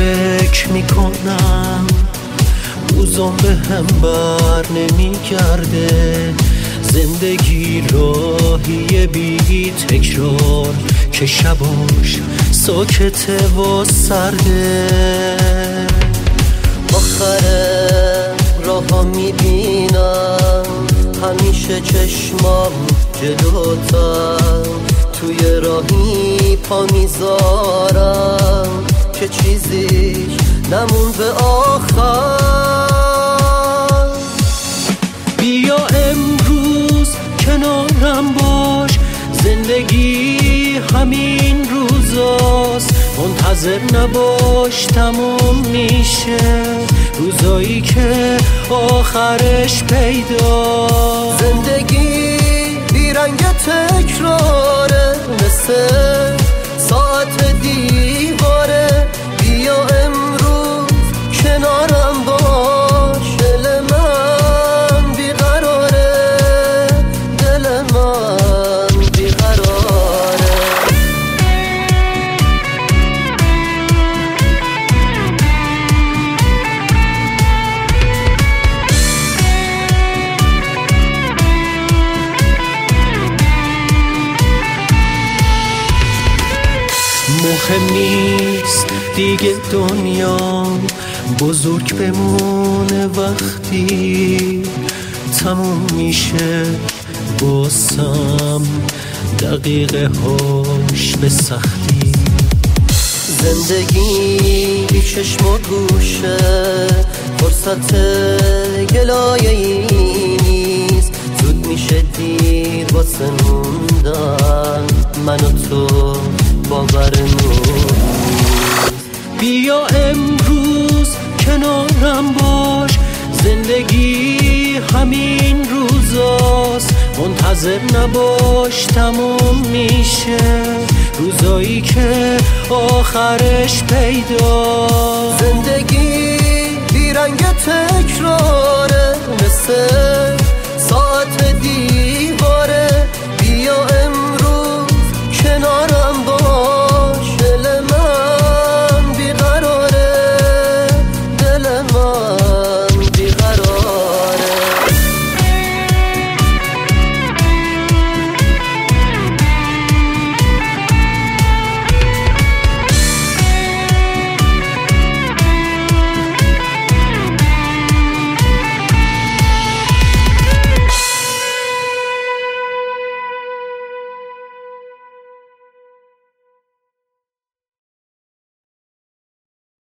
فکر میکنم روزام به هم بر نمیگرده، زندگی راهی بی تکرار که شباش ساکته و سرده. آخر راها میبینم همیشه چشمام جلوتم، توی راهی پا میذارم که چیزیش نمون به آخر. بیا امروز کنارم باش، زندگی همین روزاست، منتظر نباش تموم میشه روزایی که آخرش پیدا. زندگی بیرنگ تکراره، مثل ساعت دیواره. بیا امروز کنارم باش، دل من بیقراره، دل من بیقراره. مهم نیست دیگه دنیا بزرگ بمونه، وقتی تموم میشه باسم دقیقه هاش به سختی. زندگی بی چشم و گوشه، فرصت گلایه ای نیست، زود میشه دیر واسه موندن من و تو باورمون. بیا امروز کنارم باش، زندگی همین روزاست، منتظر نباش تموم میشه روزایی که آخرش پیدا. زندگی بیرنگ تکراره، مثل